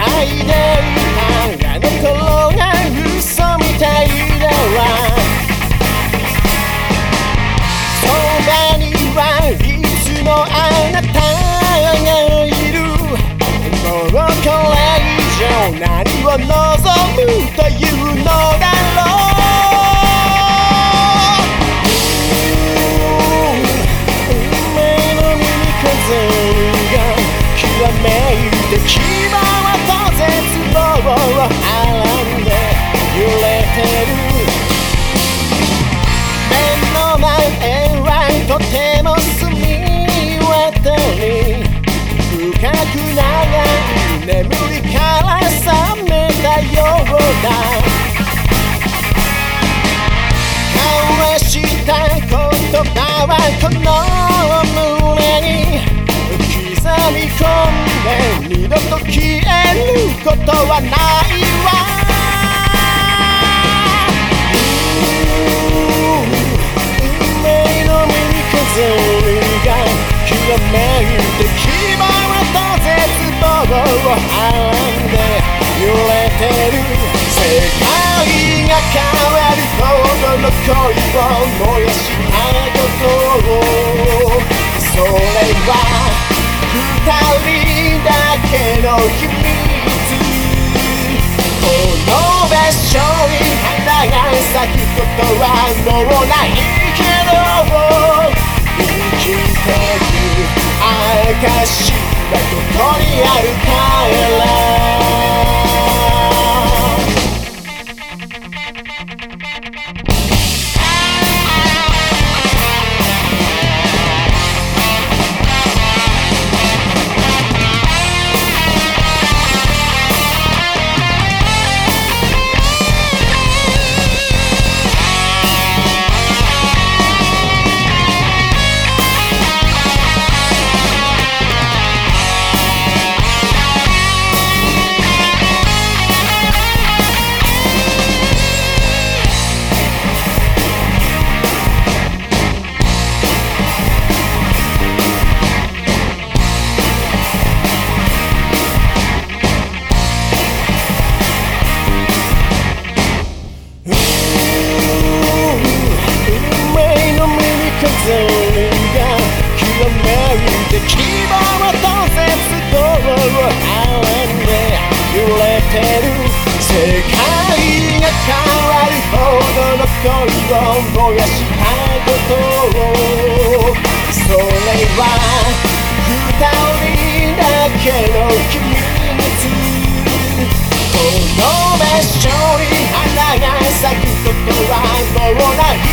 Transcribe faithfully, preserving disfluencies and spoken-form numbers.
いでいたあの頃が嘘みたいだわ。そばにはいつもあなたがいる。もうこれ以上何を望むというのだろう。運命の耳風がきらめいて希望と絶望をはらんで揺れてる。目の前はとても澄み渡り、深く長い眠りから覚めたようだ。交わした言葉はこの胸に刻み込んで二度と消えることはないわ。運命の耳風がきらめいて希望と絶望をはらんで揺れてる。世界が変わるほどの恋を燃やしたことを、それは二人だけの秘密。この場所に花が咲くことはもうないけど、生きてる証はここにあるから。風がきらめいて希望と絶望をはらんで揺れてる。世界が変わるほどの恋を燃やしたことを、それは二人だけの秘密。この場所に花が咲くことはもうない